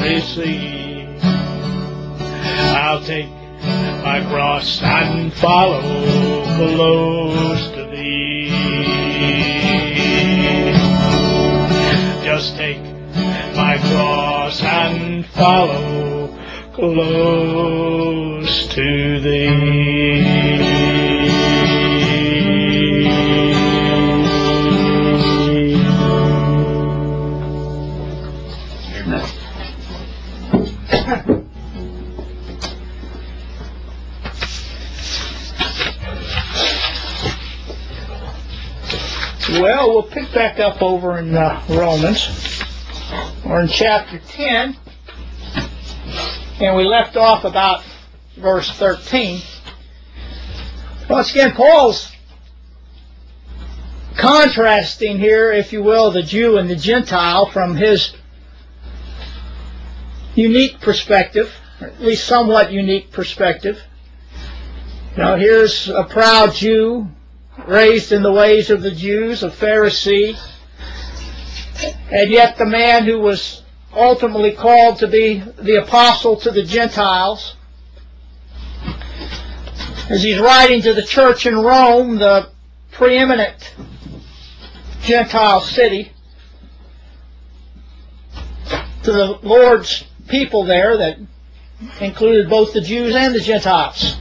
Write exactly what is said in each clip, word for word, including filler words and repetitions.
receive. I'll take my cross and follow close to Thee. Just take my cross and follow close to Thee. Well, we'll pick back up over in uh, Romans. We're in chapter ten, and we left off about verse thirteen. Once again, Paul's contrasting here, if you will, the Jew and the Gentile from his unique perspective, or at least somewhat unique perspective. You know, here's a proud Jew, raised in the ways of the Jews, a Pharisee, and yet the man who was ultimately called to be the apostle to the Gentiles. As he's writing to the church in Rome, the preeminent Gentile city, to the Lord's people there that included both the Jews and the Gentiles.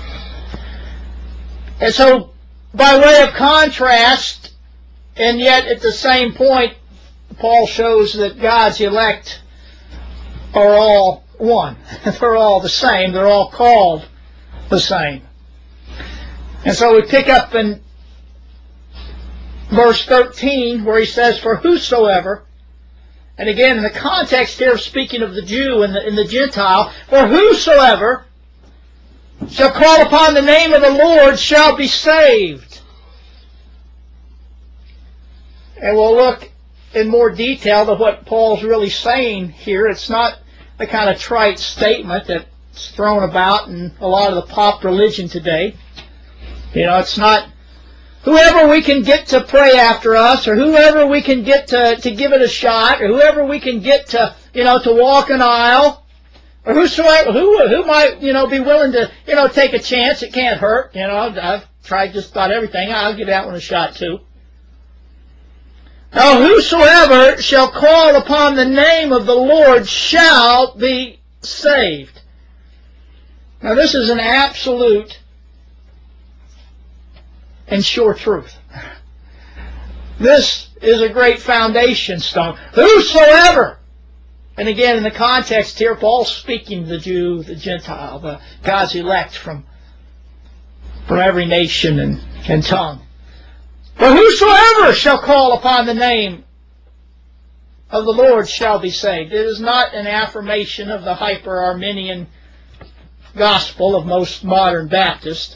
And so, by way of contrast, and yet at the same point, Paul shows that God's elect are all one. They're all the same. They're all called the same. And so we pick up in verse thirteen where he says, "For whosoever," and again in the context here of speaking of the Jew and the, and the Gentile, "for whosoever shall call upon the name of the Lord shall be saved." And we'll look in more detail to what Paul's really saying here. It's not the kind of trite statement that's thrown about in a lot of the pop religion today. You know, it's not whoever we can get to pray after us, or whoever we can get to, to give it a shot, or whoever we can get to, you know, to walk an aisle, or whosoever, who, who might, you know, be willing to, you know, take a chance. It can't hurt. You know, I've, I've tried just about everything. I'll give that one a shot too. Now, whosoever shall call upon the name of the Lord shall be saved. Now, this is an absolute and sure truth. This is a great foundation stone. Whosoever. And again, in the context here, Paul's speaking to the Jew, the Gentile, the God's elect from, from every nation and, and tongue. For whosoever shall call upon the name of the Lord shall be saved. It is not an affirmation of the hyper-Arminian gospel of most modern Baptists,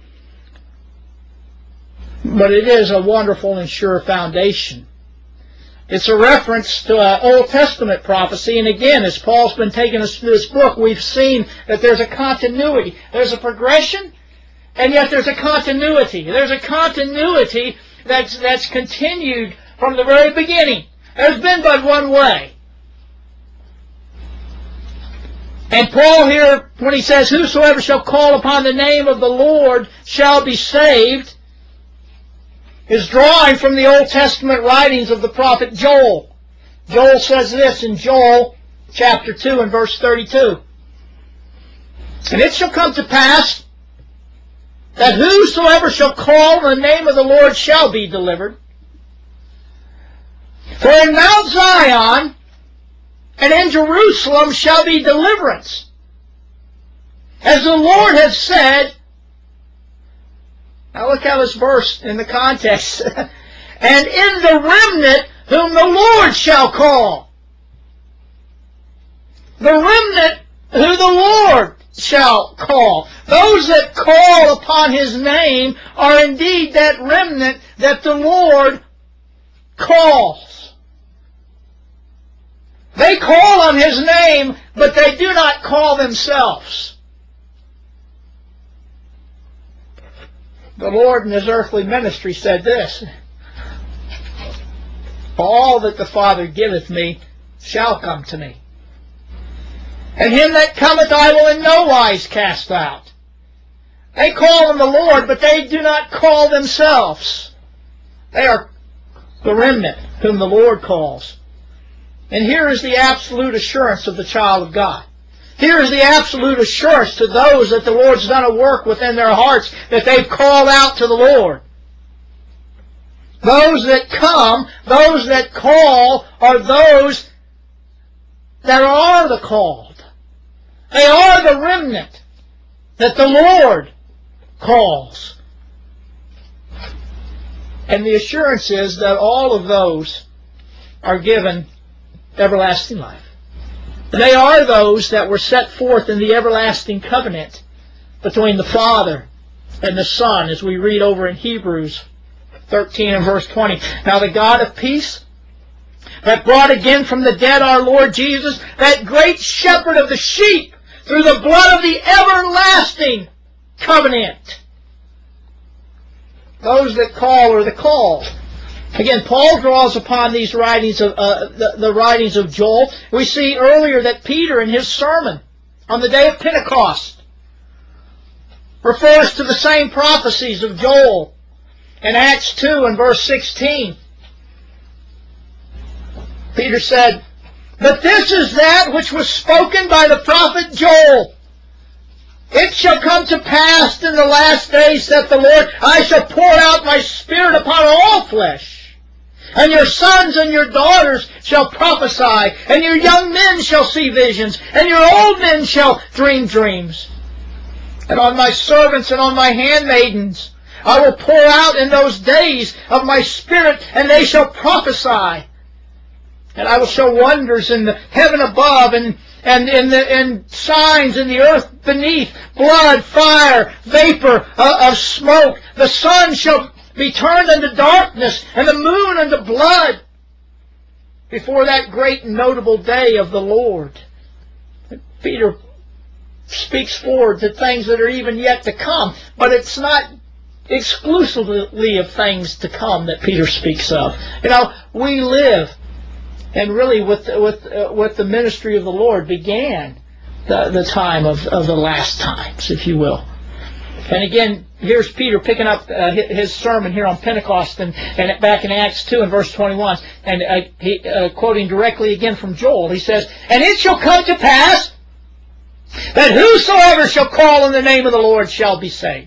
but it is a wonderful and sure foundation. It's a reference to an Old Testament prophecy, and again, as Paul's been taking us through this book, we've seen that there's a continuity. There's a progression, and yet there's a continuity. There's a continuity that's, that's continued from the very beginning. There's been but one way. And Paul here, when he says, "Whosoever shall call upon the name of the Lord shall be saved," is drawing from the Old Testament writings of the prophet Joel. Joel says this in Joel chapter two and verse thirty-two. "And it shall come to pass that whosoever shall call on the name of the Lord shall be delivered. For in Mount Zion and in Jerusalem shall be deliverance, as the Lord has said." Now look how this verse in the context. "And in the remnant whom the Lord shall call." The remnant who the Lord shall call. Those that call upon His name are indeed that remnant that the Lord calls. They call on His name, but they do not call themselves. The Lord in His earthly ministry said this: "All that the Father giveth me shall come to me, And him that cometh I will in no wise cast out. They call on the Lord, but they do not call themselves. They are the remnant whom the Lord calls. And here is the absolute assurance of the child of God. Here is the absolute assurance to those that the Lord's done a work within their hearts, that they've called out to the Lord. Those that come, those that call, are those that are the called. They are the remnant that the Lord calls. And the assurance is that all of those are given everlasting life. They are those that were set forth in the everlasting covenant between the Father and the Son, as we read over in Hebrews thirteen and verse twenty. Now the God of peace, that brought again from the dead our Lord Jesus, that great shepherd of the sheep, through the blood of the everlasting covenant. Those that call are the called. Again, Paul draws upon these writings of uh, the, the writings of Joel. We see earlier that Peter, in his sermon on the day of Pentecost, refers to the same prophecies of Joel in Acts two and verse sixteen. Peter said, "But this is that which was spoken by the prophet Joel. It shall come to pass in the last days, saith the Lord, I shall pour out my Spirit upon all flesh. And your sons and your daughters shall prophesy, and your young men shall see visions, and your old men shall dream dreams. And on my servants and on my handmaidens I will pour out in those days of my Spirit, and they shall prophesy. And I will show wonders in the heaven above, and and in the and signs in the earth beneath, blood, fire, vapor uh, of smoke. The sun shall be turned into darkness, and the moon into blood, before that great and notable day of the Lord." Peter speaks forward to things that are even yet to come, but it's not exclusively of things to come that Peter speaks of. You know, we live, and really with with uh, with the ministry of the Lord began the, the time of, of the last times, if you will. And again, here's Peter picking up uh, his sermon here on Pentecost, and, and back in Acts two and verse twenty-one, and uh, he, uh, quoting directly again from Joel, he says, "And it shall come to pass that whosoever shall call on the name of the Lord shall be saved."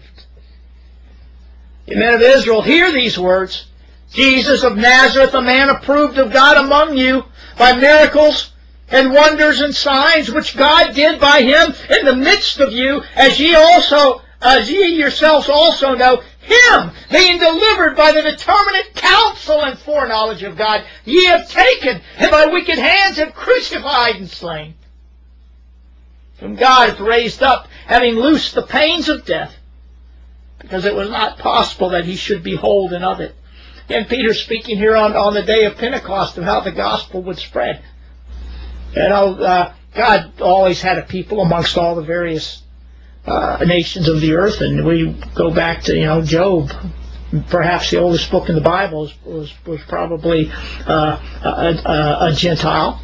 The men of Israel, hear these words. "Jesus of Nazareth, a man approved of God among you by miracles and wonders and signs, which God did by him in the midst of you, as ye also, as ye yourselves also know, him being delivered by the determinate counsel and foreknowledge of God, ye have taken, and by wicked hands have crucified and slain, whom God hath raised up, having loosed the pains of death, because it was not possible that he should be holden of it." And Peter speaking here on, on the day of Pentecost of how the gospel would spread. You know, uh, God always had a people amongst all the various uh, nations of the earth, and we go back to, you know, Job. Perhaps the oldest book in the Bible was was, was probably uh, a, a, a Gentile.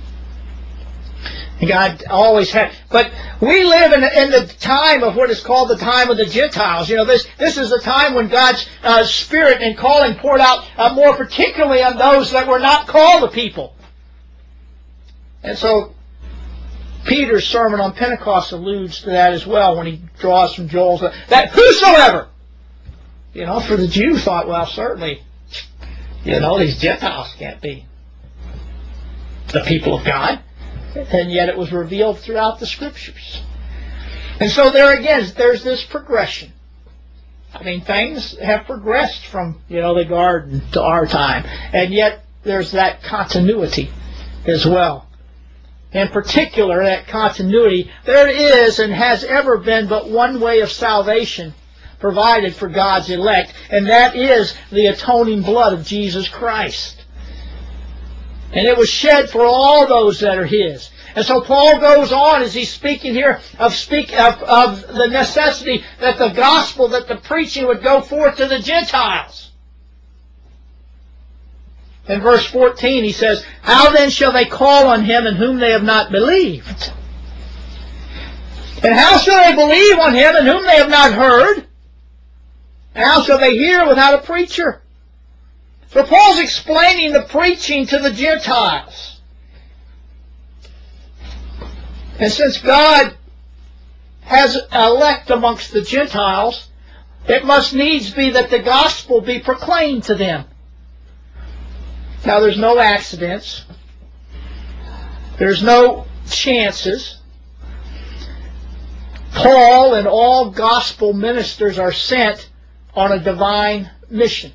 God always had, but we live in, in the time of what is called the time of the Gentiles. You know, this this is the time when God's uh, Spirit and calling poured out uh, more particularly on those that were not called a people. And so Peter's sermon on Pentecost alludes to that as well when he draws from Joel's, that whosoever, you know, for the Jew thought, well, certainly, you know, these Gentiles can't be the people of God. And yet it was revealed throughout the Scriptures. And so there again, there's this progression. I mean, things have progressed from, you know, the garden to our time. And yet there's that continuity as well. In particular, that continuity, there is and has ever been but one way of salvation provided for God's elect, and that is the atoning blood of Jesus Christ. And it was shed for all those that are his. And so Paul goes on as he's speaking here of speak of, of the necessity that the gospel, that the preaching would go forth to the Gentiles. In verse fourteen he says, "How then shall they call on him in whom they have not believed? And how shall they believe on him in whom they have not heard? And how shall they hear without a preacher? So Paul's explaining the preaching to the Gentiles. And since God has elect amongst the Gentiles, it must needs be that the gospel be proclaimed to them. Now there's no accidents. There's no chances. Paul and all gospel ministers are sent on a divine mission.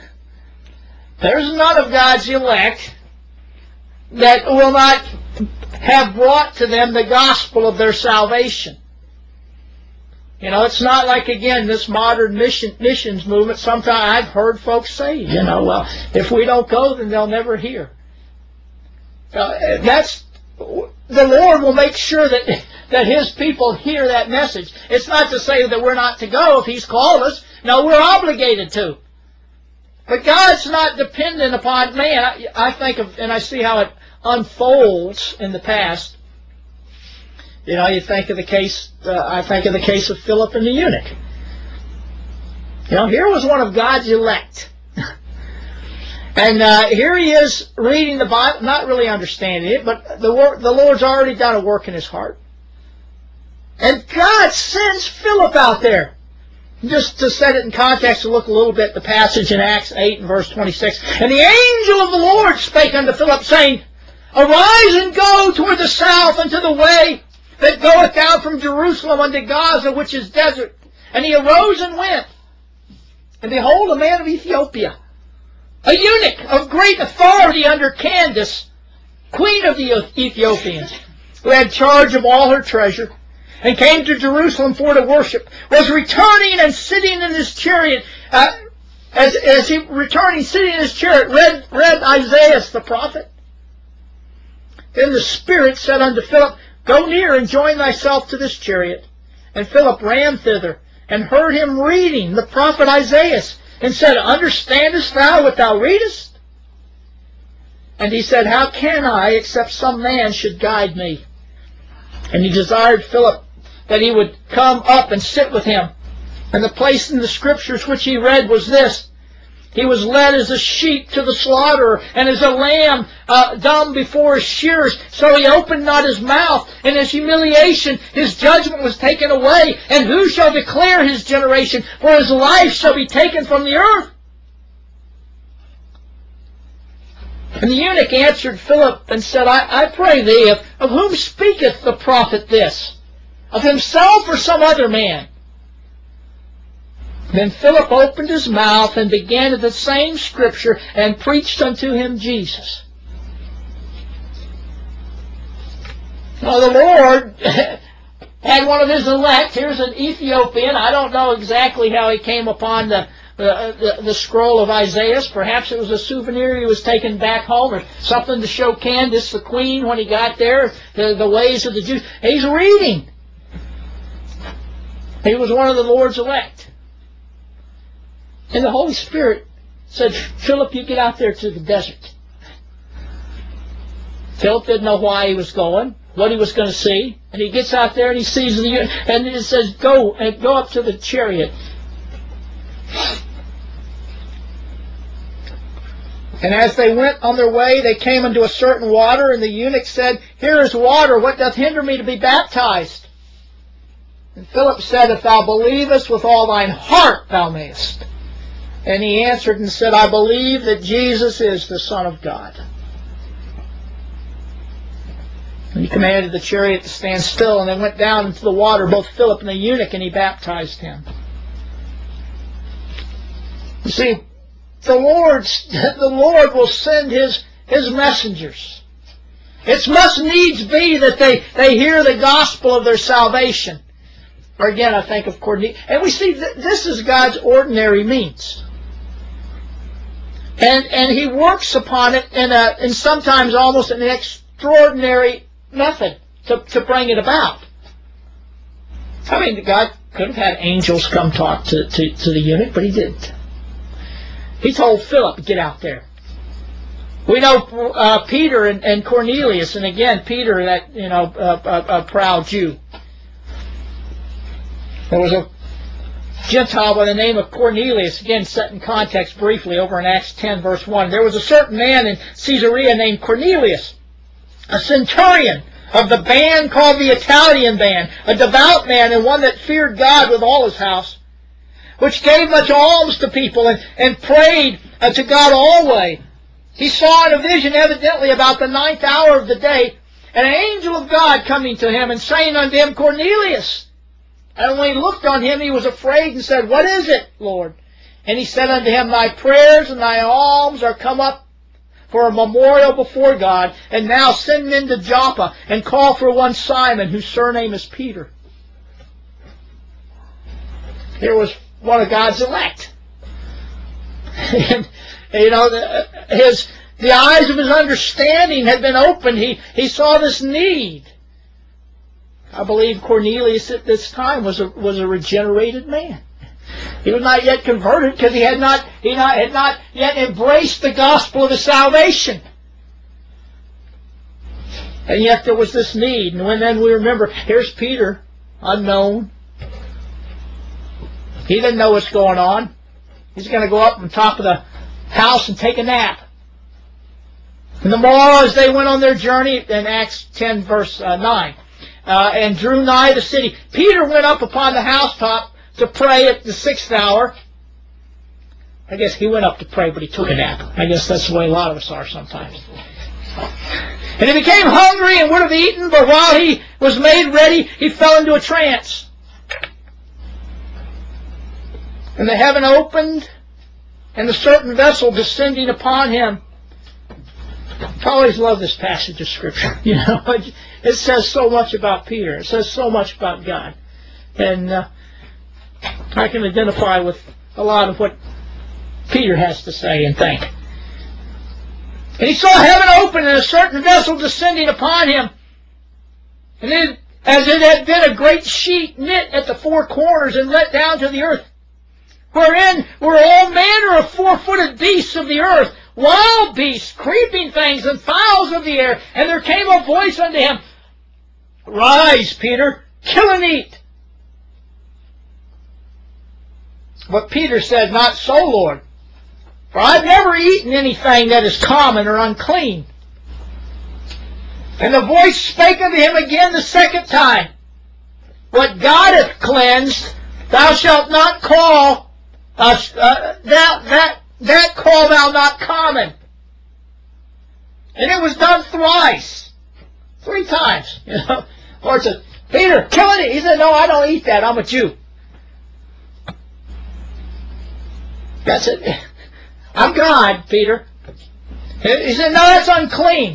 There's none of God's elect that will not have brought to them the gospel of their salvation. You know, it's not like, again, this modern mission, missions movement. Sometimes I've heard folks say, you know, well, if we don't go, then they'll never hear. Uh, that's, the Lord will make sure that, that His people hear that message. It's not to say that we're not to go if He's called us. No, we're obligated to. But God's not dependent upon man. I, I think of, and I see how it unfolds in the past. You know, you think of the case, uh, I think of the case of Philip and the eunuch. You know, here was one of God's elect. And uh, here he is reading the Bible, not really understanding it, but the, wor- the Lord's already done a work in his heart. And God sends Philip out there. Just to set it in context, to look a little bit, the passage in Acts eight and verse twenty-six. And the angel of the Lord spake unto Philip, saying, Arise and go toward the south unto the way that goeth down from Jerusalem unto Gaza, which is desert. And he arose and went. And behold, a man of Ethiopia, a eunuch of great authority under Candace, queen of the Ethiopians, who had charge of all her treasure, and came to Jerusalem for to worship, was returning and sitting in his chariot, uh, as, as he returning, sitting in his chariot, read, read Isaiah the prophet. Then the Spirit said unto Philip, Go near and join thyself to this chariot. And Philip ran thither, and heard him reading the prophet Isaiah, and said, Understandest thou what thou readest? And he said, How can I, except some man should guide me? And he desired Philip that he would come up and sit with him. And the place in the Scriptures which he read was this: He was led as a sheep to the slaughter, and as a lamb uh, dumb before his shearers. So he opened not his mouth. In his humiliation his judgment was taken away. And who shall declare his generation? For his life shall be taken from the earth. And the eunuch answered Philip and said, I, I pray thee, of, of whom speaketh the prophet this? Of himself or some other man? Then Philip opened his mouth and began at the same Scripture and preached unto him Jesus. Now the Lord had one of his elect. Here's an Ethiopian. I don't know exactly how he came upon the, the, the, the scroll of Isaiah. Perhaps it was a souvenir he was taking back home, or something to show Candace, the queen, when he got there, the, the ways of the Jews. He's reading. He was one of the Lord's elect. And the Holy Spirit said, Philip, you get out there to the desert. Philip didn't know why he was going, what he was going to see. And he gets out there and he sees the, and it says, go and go up to the chariot. And as they went on their way, they came into a certain water, and the eunuch said, Here is water, what doth hinder me to be baptized? And Philip said, If thou believest with all thine heart, thou mayest. And he answered and said, I believe that Jesus is the Son of God. And he commanded the chariot to stand still, and they went down into the water, both Philip and the eunuch, and he baptized him. You see, the Lord's, the Lord will send His, His messengers. It must needs be that they, they hear the gospel of their salvation. Or again, I think of Cornelius. And we see that this is God's ordinary means. And and He works upon it in a in sometimes almost an extraordinary method to, to bring it about. I mean, God could have had angels come talk to, to, to the eunuch, but He didn't. He told Philip, get out there. We know uh, Peter and, and Cornelius, and again, Peter, that, you know, a uh, uh, uh, proud Jew. There was a Gentile by the name of Cornelius, again set in context briefly over in Acts ten verse one. There was a certain man in Caesarea named Cornelius, a centurion of the band called the Italian band, a devout man and one that feared God with all his house, which gave much alms to people and, and prayed uh, to God always. He saw in a vision evidently about the ninth hour of the day an angel of God coming to him and saying unto him, Cornelius. And when he looked on him, he was afraid and said, What is it, Lord? And he said unto him, Thy prayers and thy alms are come up for a memorial before God, and now send men to Joppa and call for one Simon, whose surname is Peter. Here was one of God's elect. And, you know, the, his the eyes of his understanding had been opened. He he saw this need. I believe Cornelius at this time was a was a regenerated man. He was not yet converted because he had not he not, had not yet embraced the gospel of his salvation. And yet there was this need. And when then we remember, here's Peter, unknown. He didn't know what's going on. He's going to go up on top of the house and take a nap. And the morrow, as they went on their journey, in Acts ten verse uh, nine, uh, and drew nigh the city, Peter went up upon the housetop to pray at the sixth hour. I guess he went up to pray, but he took a nap. I guess that's the way a lot of us are sometimes. And he became hungry and would have eaten, but while he was made ready, he fell into a trance. And the heaven opened, and a certain vessel descending upon him. I always love this passage of Scripture. You know, it, it says so much about Peter. It says so much about God. And uh, I can identify with a lot of what Peter has to say and think. And he saw heaven open and a certain vessel descending upon him. And it, as it had been a great sheet knit at the four corners and let down to the earth, wherein were all manner of four-footed beasts of the earth, wild beasts, creeping things, and fowls of the air. And there came a voice unto him, Rise, Peter, kill and eat. But Peter said, Not so, Lord, for I've never eaten anything that is common or unclean. And the voice spake unto him again the second time, What God hath cleansed, thou shalt not call, uh, uh, that, that, that call thou not common. And it was done thrice, three times. You know, Lord said, Peter, kill it. He said, No, I don't eat that. I'm a Jew. That's it. I'm God, Peter. He said, No, that's unclean.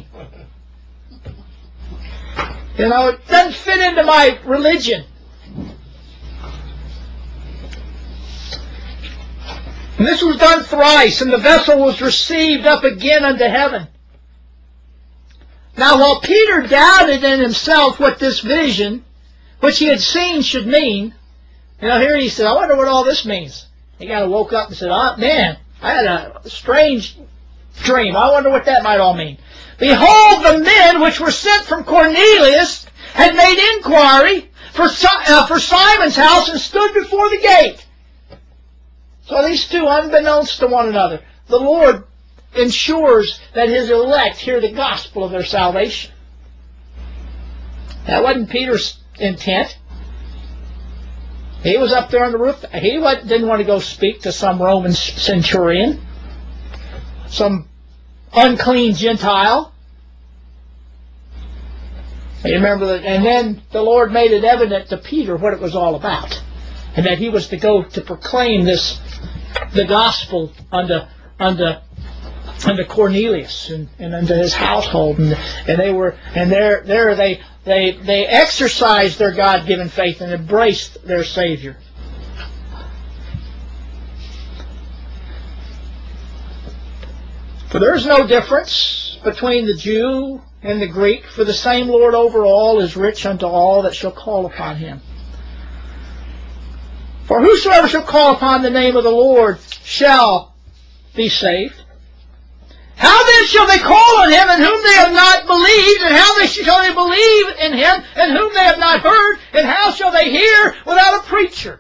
You know, it doesn't fit into my religion. And this was done thrice, and the vessel was received up again unto heaven. Now, while Peter doubted in himself what this vision, which he had seen, should mean, you know, here he said, I wonder what all this means. He kind of woke up and said, Oh, man, I had a strange dream. I wonder what that might all mean. Behold, the men which were sent from Cornelius had made inquiry for, uh, for Simon's house and stood before the gate. So these two, unbeknownst to one another, the Lord ensures that his elect hear the gospel of their salvation. That wasn't Peter's intent. He was up there on the roof. He didn't want to go speak to some Roman centurion, some unclean Gentile. You remember that? And then the Lord made it evident to Peter what it was all about, and that he was to go to proclaim this, the gospel unto unto unto Cornelius and, and unto his household, and and they were and there there they they they exercised their God-given faith and embraced their Savior. For there is no difference between the Jew and the Greek, for the same Lord over all is rich unto all that shall call upon him. For whosoever shall call upon the name of the Lord shall be saved. How then shall they call on him in whom they have not believed? And how they shall they believe in him in whom they have not heard? And how shall they hear without a preacher?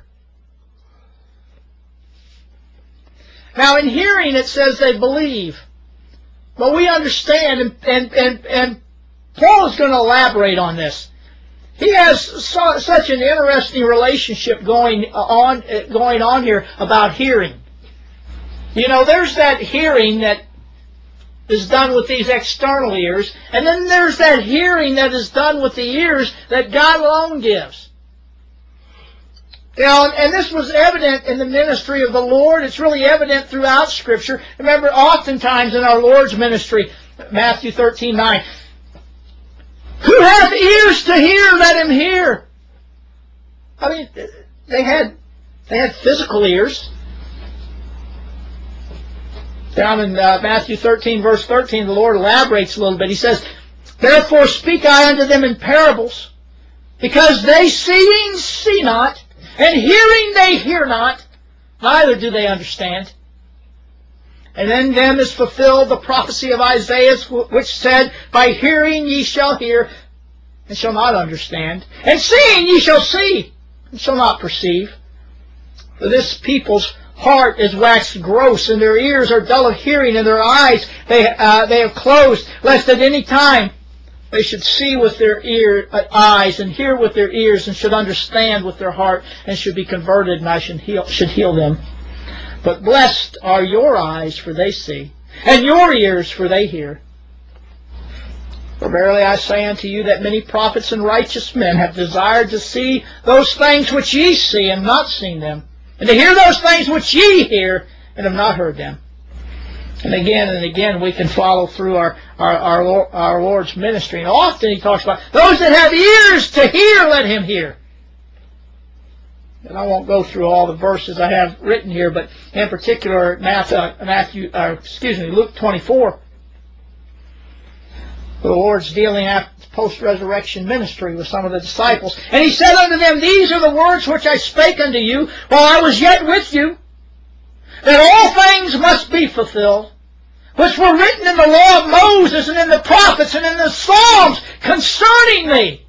Now in hearing it says they believe. But we understand, and, and, and, and Paul is going to elaborate on this. He has so, such an interesting relationship going on, going on here about hearing. You know, there's that hearing that is done with these external ears, and then there's that hearing that is done with the ears that God alone gives. You know, and, and this was evident in the ministry of the Lord. It's really evident throughout Scripture. Remember, oftentimes in our Lord's ministry, Matthew thirteen nine, who hath ears to hear, let him hear. I mean, they had they had physical ears. Down in uh, Matthew thirteen, verse thirteen, the Lord elaborates a little bit. He says, therefore speak I unto them in parables, because they seeing see not, and hearing they hear not, neither do they understand. And in them is fulfilled the prophecy of Isaiah, which said, by hearing ye shall hear, and shall not understand, and seeing ye shall see, and shall not perceive. For this people's heart is waxed gross, and their ears are dull of hearing, and their eyes they uh, they have closed, lest at any time they should see with their ear uh, eyes, and hear with their ears, and should understand with their heart, and should be converted, and I should heal should heal them. But blessed are your eyes, for they see, and your ears, for they hear. For verily I say unto you that many prophets and righteous men have desired to see those things which ye see, and not seen them, and to hear those things which ye hear, and have not heard them. And again and again we can follow through our, our, our, our Lord's ministry. And often he talks about, those that have ears to hear, let him hear. And I won't go through all the verses I have written here, but in particular, Matthew, Matthew uh, excuse me, Luke twenty-four. The Lord's dealing after post-resurrection ministry with some of the disciples. And he said unto them, these are the words which I spake unto you while I was yet with you, that all things must be fulfilled, which were written in the law of Moses and in the prophets and in the Psalms concerning me.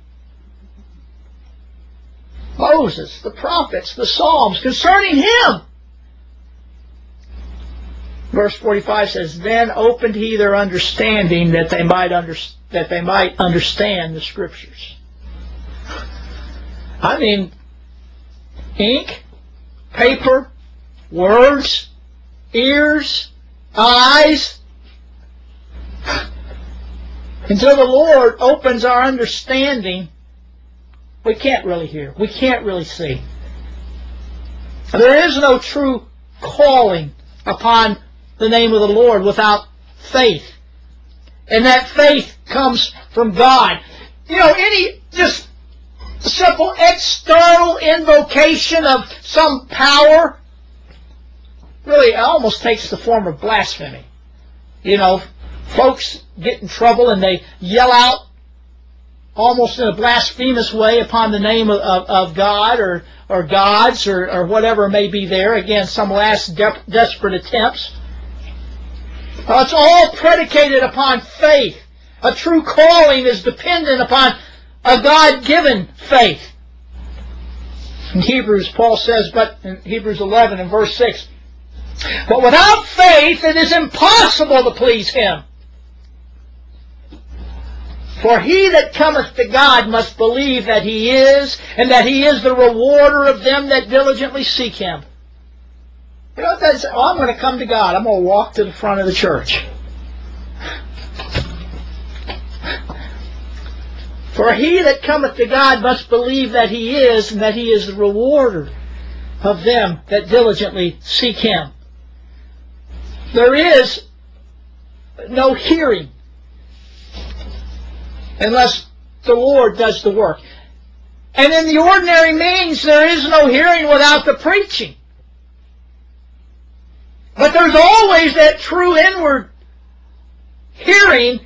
Moses, the prophets, the Psalms concerning him. Verse forty-five says, then opened he their understanding that they might under, that they might understand the Scriptures. I mean, ink, paper, words, ears, eyes. Until the Lord opens our understanding, we can't really hear. We can't really see. There is no true calling upon the name of the Lord without faith. And that faith comes from God. You know, any just simple external invocation of some power really almost takes the form of blasphemy. You know, folks get in trouble and they yell out almost in a blasphemous way upon the name of, of, of God or, or gods or, or whatever may be there. Again, some last de- desperate attempts. Uh, it's all predicated upon faith. A true calling is dependent upon a God-given faith. In Hebrews, Paul says, but in Hebrews eleven and verse six, but without faith it is impossible to please him. For he that cometh to God must believe that he is, and that he is the rewarder of them that diligently seek him. You know what that is? Oh, I'm going to come to God. I'm going to walk to the front of the church. For he that cometh to God must believe that he is, and that he is the rewarder of them that diligently seek him. There is no hearing unless the Lord does the work. And in the ordinary means, there is no hearing without the preaching. But there's always that true inward hearing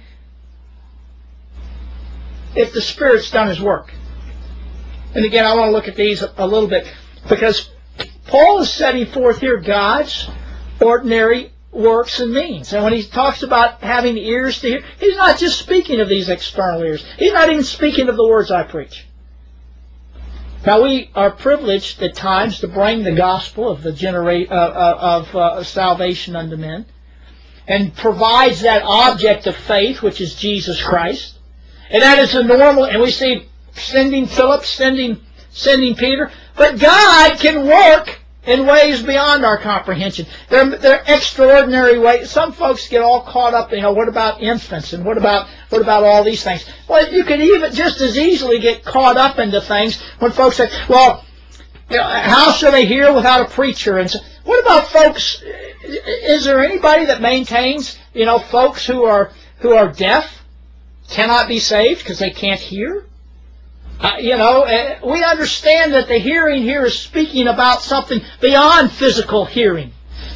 if the Spirit's done His work. And again, I want to look at these a, a little bit, because Paul is setting forth here God's ordinary works and means. And when he talks about having ears to hear, he's not just speaking of these external ears. He's not even speaking of the words I preach. Now, we are privileged at times to bring the gospel of the genera- uh, of uh, salvation unto men, and provides that object of faith, which is Jesus Christ. And that is a normal, and we see sending Philip, sending, sending Peter. But God can work in ways beyond our comprehension. They're, they're extraordinary ways. Some folks get all caught up, you know, what about infants, and what about what about all these things? Well, you could even just as easily get caught up into things when folks say, well, you know, how shall they hear without a preacher? And so, what about folks? Is there anybody that maintains, you know, folks who are who are deaf cannot be saved because they can't hear? Uh, you know, uh, we understand that the hearing here is speaking about something beyond physical hearing.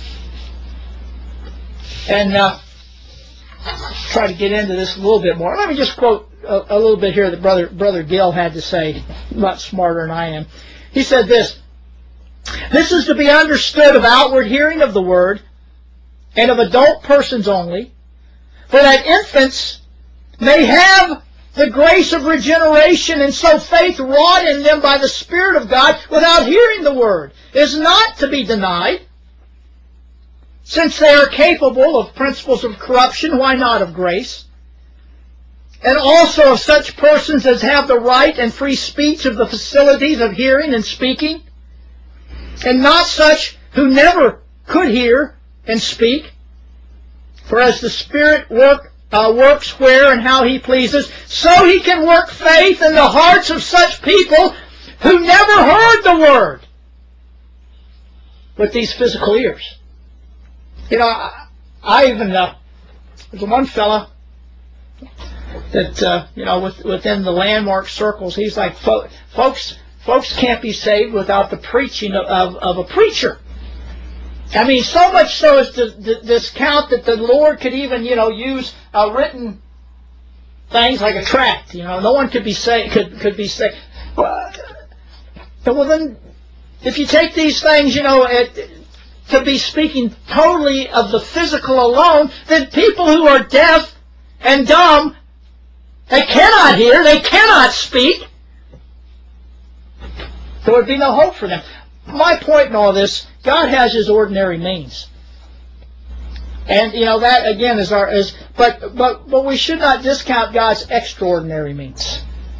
And uh, try to get into this a little bit more. Let me just quote a, a little bit here that Brother Brother Gill had to say, much smarter than I am. He said this: "This is to be understood of outward hearing of the word, and of adult persons only, for that infants may have the grace of regeneration, and so faith wrought in them by the Spirit of God without hearing the word is not to be denied. Since they are capable of principles of corruption, why not of grace? And also of such persons as have the right and free speech of the facilities of hearing and speaking, and not such who never could hear and speak. For as the Spirit work, uh, works where and how He pleases, so He can work faith in the hearts of such people who never heard the Word with these physical ears." You know, I, I even, uh, there's one fella that, uh, you know, with, within the landmark circles, he's like, Fo- folks, folks can't be saved without the preaching of, of, of a preacher. I mean, so much so as to, to discount that the Lord could even, you know, use uh, written things like a tract. You know, no one could be saved. Could could be saved. Well, well, then, if you take these things, you know, it, to be speaking totally of the physical alone, then people who are deaf and dumb, they cannot hear, they cannot speak. There would be no hope for them. My point in all this, God has His ordinary means, and you know that again is our is. But but but we should not discount God's extraordinary means.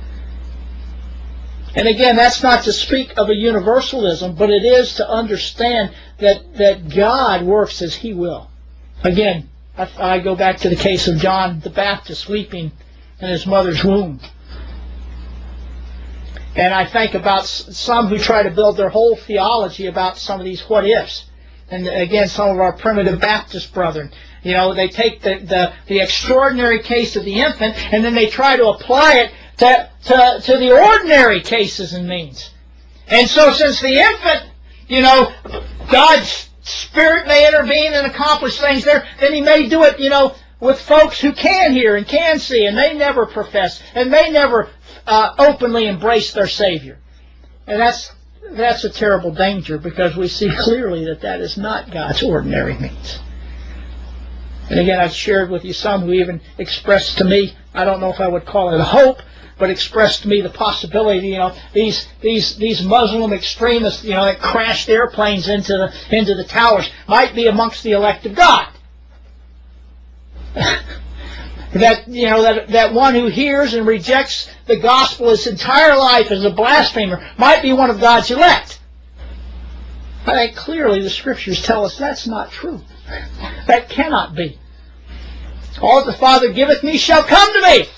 And again, that's not to speak of a universalism, but it is to understand that that God works as He will. Again, I, I go back to the case of John the Baptist weeping in his mother's womb. And I think about some who try to build their whole theology about some of these what-ifs. And again, some of our primitive Baptist brethren, you know, they take the, the, the extraordinary case of the infant and then they try to apply it to, to, to the ordinary cases and means. And so since the infant, you know, God's Spirit may intervene and accomplish things there, then He may do it, you know, with folks who can hear and can see, and they never profess, and they never uh, openly embrace their Savior. And that's that's a terrible danger, because we see clearly that that is not God's ordinary means. And again, I've shared with you some who even expressed to me, I don't know if I would call it a hope, but expressed to me the possibility, you know, these these these Muslim extremists, you know, that crashed airplanes into the into the towers might be amongst the elect of God. that you know that that one who hears and rejects the gospel his entire life as a blasphemer might be one of God's elect. I think clearly the Scriptures tell us that's not true. That cannot be. All that the Father giveth me shall come to me.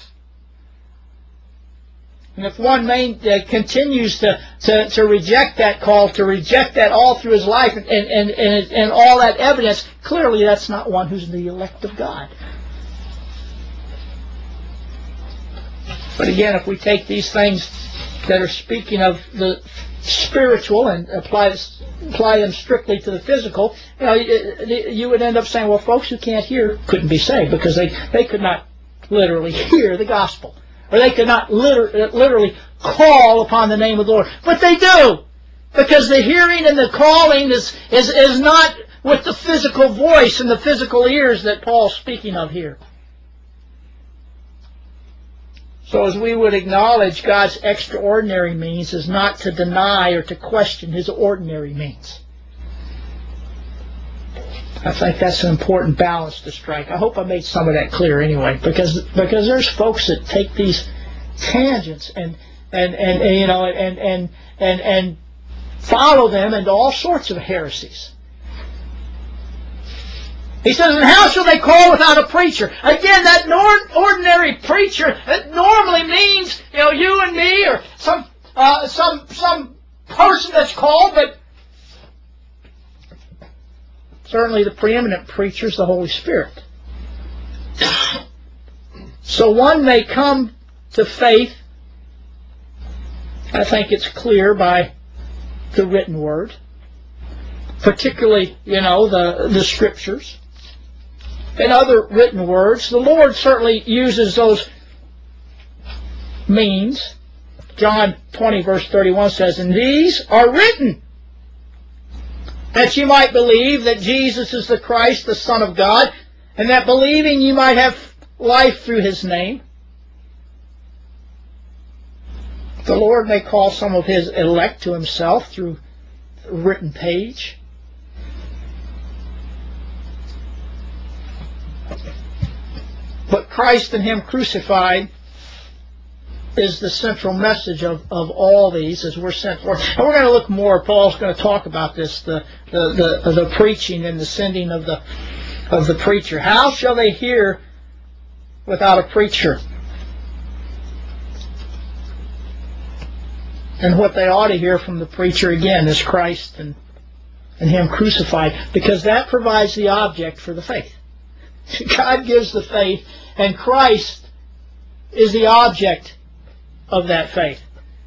And if one main, uh, continues to, to, to reject that call, to reject that all through his life, and, and, and, and all that evidence, clearly that's not one who's the elect of God. But again, if we take these things that are speaking of the spiritual and apply, apply them strictly to the physical, you know, you would end up saying, well, folks who can't hear couldn't be saved because they, they could not literally hear the gospel. Or they could not liter- literally call upon the name of the Lord. But they do. Because the hearing and the calling is, is, is not with the physical voice and the physical ears that Paul's speaking of here. So as we would acknowledge God's extraordinary means is not to deny or to question His ordinary means. I think that's an important balance to strike. I hope I made some of that clear anyway, because because there's folks that take these tangents and and, and, and you know and and and and follow them into all sorts of heresies. He says, and how shall they call without a preacher? Again, that nor- ordinary preacher, that normally means, you know, you and me, or some uh, some some person that's called, but certainly the preeminent preacher is the Holy Spirit. So one may come to faith, I think it's clear, by the written word, particularly, you know, the, the scriptures. And other written words, the Lord certainly uses those means. John twenty verse thirty-one says, and these are written, that you might believe that Jesus is the Christ, the Son of God, and that believing you might have life through His name. The Lord may call some of His elect to Himself through a written page. But Christ and Him crucified is the central message of, of all these as we're sent forth. And we're going to look more. Paul's going to talk about this, the, the, the, the preaching and the sending of the, of the preacher. How shall they hear without a preacher? And what they ought to hear from the preacher, again, is Christ and, and Him crucified, because that provides the object for the faith. God gives the faith, and Christ is the object of that faith.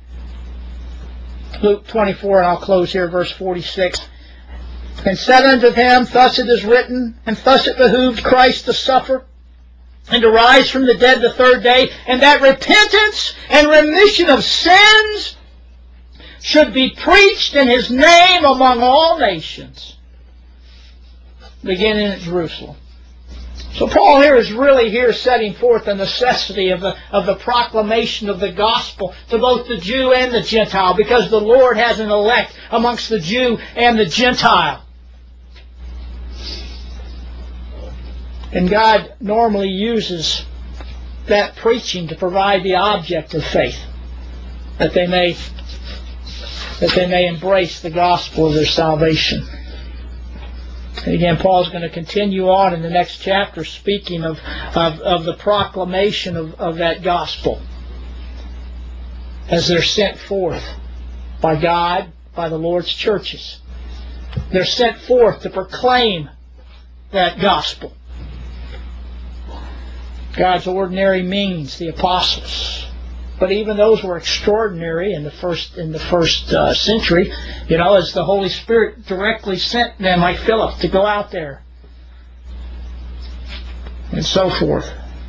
Luke twenty-four, and I'll close here, verse forty-six. And said unto them, thus it is written, and thus it behooved Christ to suffer, and to rise from the dead the third day, and that repentance and remission of sins should be preached in His name among all nations, beginning at Jerusalem. So Paul here is really here setting forth the necessity of the, of the proclamation of the gospel to both the Jew and the Gentile, because the Lord has an elect amongst the Jew and the Gentile. And God normally uses that preaching to provide the object of faith, that they may, that they may embrace the gospel of their salvation. And again, Paul's going to continue on in the next chapter speaking of, of, of the proclamation of, of that gospel as they're sent forth by God, by the Lord's churches. They're sent forth to proclaim that gospel. God's ordinary means, the apostles. But even those were extraordinary in the first in the first uh, century, you know, as the Holy Spirit directly sent them, like Philip, to go out there, and so forth.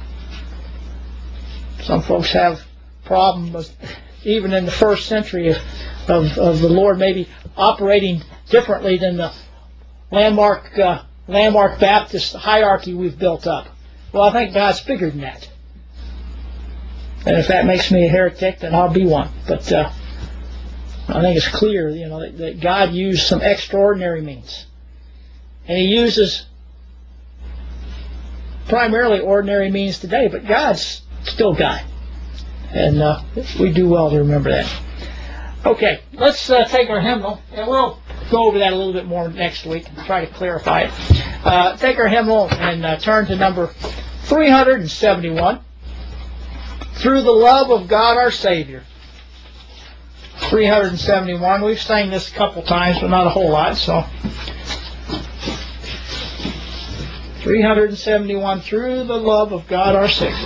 Some folks have problems, even in the first century, of, of, of the Lord maybe operating differently than the landmark uh, landmark Baptist hierarchy we've built up. Well, I think God's bigger than that. And if that makes me a heretic, then I'll be one. But uh, I think it's clear, you know, that, that God used some extraordinary means, and He uses primarily ordinary means today. But God's still God, and uh, we do well to remember that. Okay, let's uh, take our hymnal, and we'll go over that a little bit more next week and try to clarify it. Uh, take our hymnal and uh, turn to number three hundred seventy-one. Through the love of God our Savior. three hundred seventy-one. We've sang this a couple times, but not a whole lot. So, three hundred seventy-one. Through the love of God our Savior.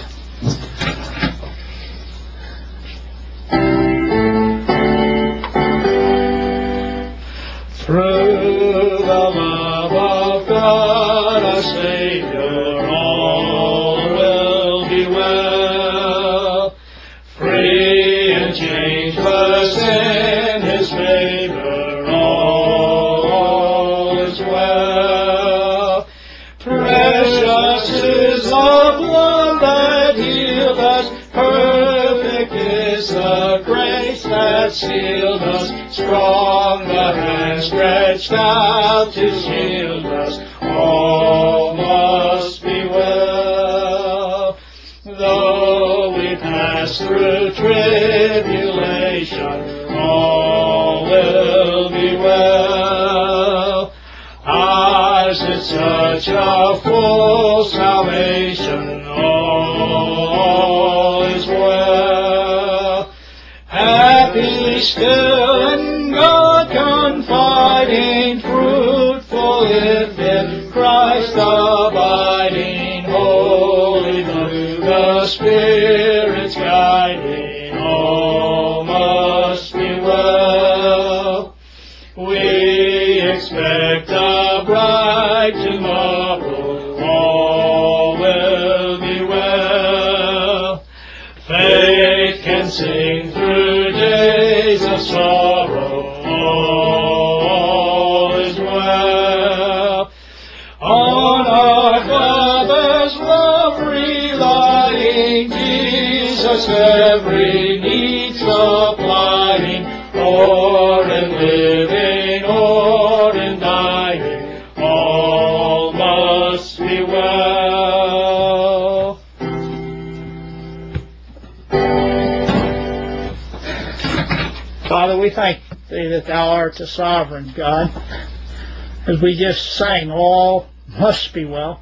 Through the love of God our Savior, all will be well. Free and changeless in His favor, all is well. sealed us, strong the hand stretched out to shield us. All must be well. Though we pass through tribulation, all will be well. Ours is such a full salvation, all is well. Happy still in God confiding, fruitful if in Christ abiding, holy through the Spirit's guiding, all must be well. We expect a bright tomorrow, all will be well. Faith can sing through days of sorrow, all is well. On our Father's love relying, Jesus every need supplying, or in living or in dying, all must be well. Father, we thank Thee that Thou art a sovereign God. As we just sang, all must be well.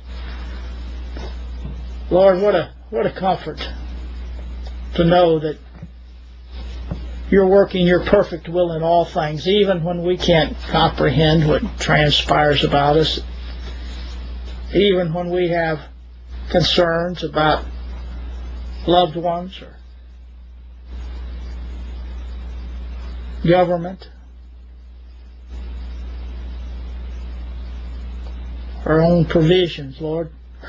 Lord, what a what a comfort to know that You're working Your perfect will in all things, even when we can't comprehend what transpires about us, even when we have concerns about loved ones or government, our own provisions, Lord.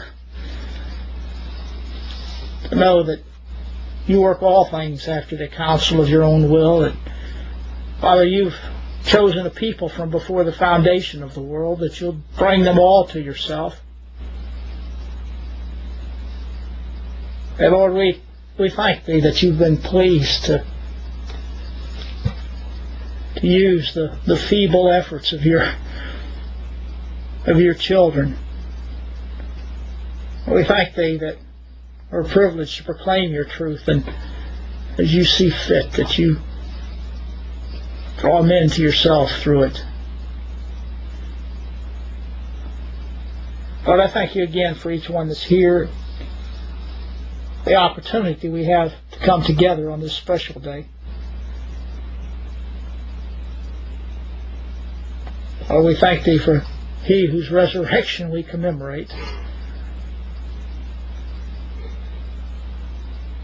To know that You work all things after the counsel of Your own will, that, Father, You've chosen a people from before the foundation of the world, that You'll bring them all to Yourself. And Lord, we, we thank Thee that You've been pleased to to use the, the feeble efforts of your of your children. We thank Thee that we're privileged to proclaim Your truth, and as You see fit, that You draw men to Yourself through it. Lord, I thank You again for each one that's here, the opportunity we have to come together on this special day. Lord, we thank Thee for He whose resurrection we commemorate.